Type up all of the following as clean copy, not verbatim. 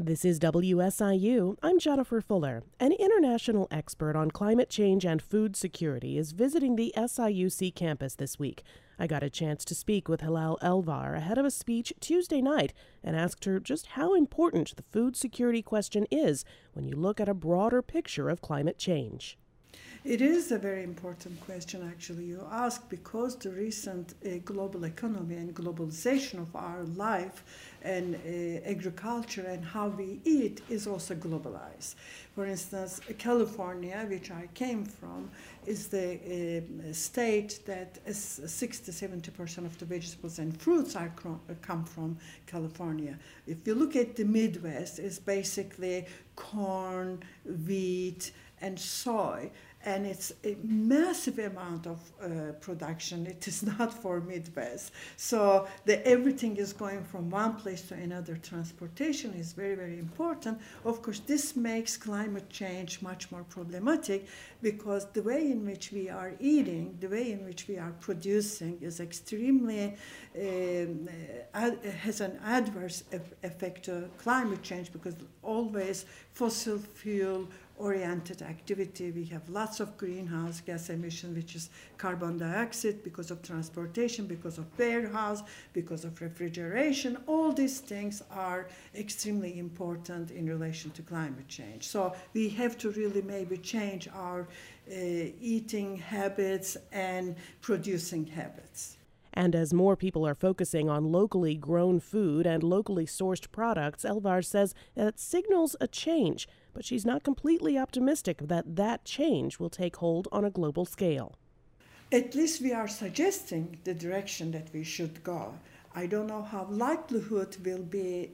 This is WSIU. I'm Jennifer Fuller. An international expert on climate change and food security is visiting the SIUC campus this week. I got a chance to speak with Hilal Elvar ahead of a speech Tuesday night and asked her just how important the food security question is when you look at a broader picture of climate change. It is a very important question, actually, you ask, because the recent global economy and globalization of our life and agriculture and how we eat is also globalized. For instance, California, which I came from, is the state that 60-70% of the vegetables and fruits come from California. If you look at the Midwest, it's basically corn, wheat, and soy, and it's a massive amount of production. It is not for Midwest. So everything is going from one place to another. Transportation is very, very important. Of course, this makes climate change much more problematic because the way in which we are eating, the way in which we are producing is extremely, has an adverse effect to climate change because always fossil fuel oriented activity. We have lots of greenhouse gas emission, which is carbon dioxide because of transportation, because of warehouse, because of refrigeration. All these things are extremely important in relation to climate change. So we have to really maybe change our eating habits and producing habits. And as more people are focusing on locally grown food and locally sourced products, Elvar says that signals a change, but she's not completely optimistic that change will take hold on a global scale. At least we are suggesting the direction that we should go. I don't know how likelihood will be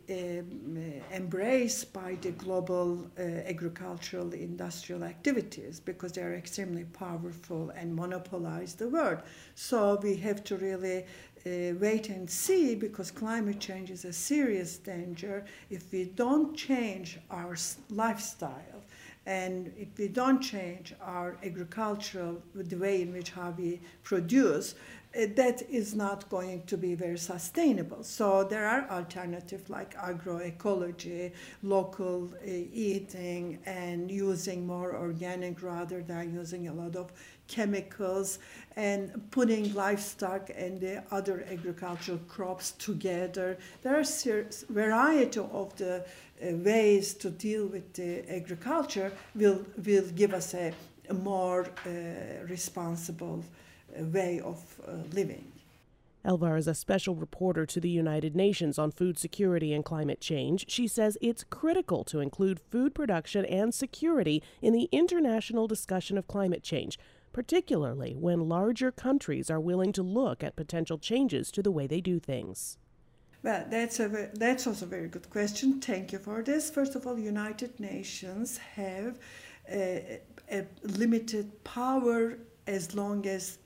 embraced by the global agricultural industrial activities because they are extremely powerful and monopolize the world. So we have to really wait and see because climate change is a serious danger if we don't change our lifestyle. And if we don't change our agricultural, the way in which how we produce, that is not going to be very sustainable. So there are alternatives like agroecology, local eating, and using more organic rather than using a lot of chemicals, and putting livestock and the other agricultural crops together. There are a variety of the ways to deal with the agriculture will give us a more responsible way of living. Elvar is a special reporter to the United Nations on food security and climate change. She says it's critical to include food production and security in the international discussion of climate change, particularly when larger countries are willing to look at potential changes to the way they do things. Well, that's also a very good question. Thank you for this. First of all, United Nations have a limited power as long as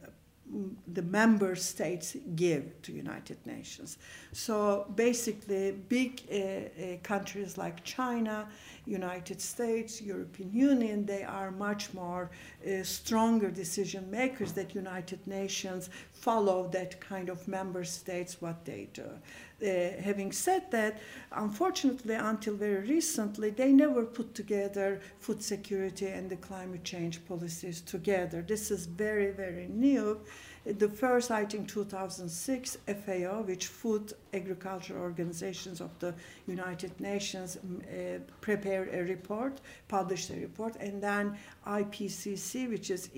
the member states give to United Nations. So basically, big countries like China, United States, European Union, they are much more stronger decision makers that United Nations follow that kind of member states what they do. Having said that, unfortunately, until very recently, they never put together food security and the climate change policies together. This is very, very new. The first, I think, 2006 FAO, which Food Agriculture Organizations of the United Nations, prepared a report, published a report, and then IPCC, which is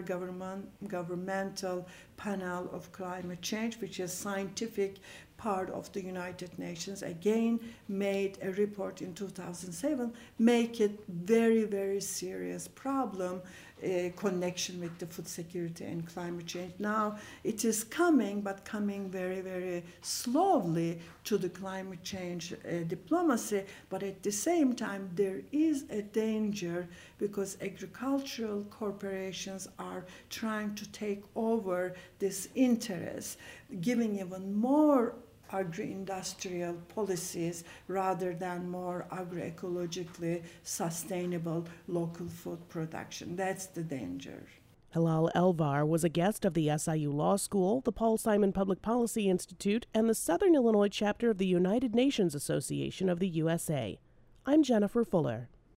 Intergovernmental Panel of Climate Change, which is scientific part of the United Nations, again made a report in 2007, make it very, very serious problem, connection with the food security and climate change. Now it is coming, but coming very, very slowly to the climate change diplomacy, but at the same time there is a danger because agricultural corporations are trying to take over this interest, giving even more agro-industrial policies rather than more agroecologically sustainable local food production. That's the danger. Hilal Elvar was a guest of the SIU Law School, the Paul Simon Public Policy Institute, and the Southern Illinois chapter of the United Nations Association of the USA. I'm Jennifer Fuller.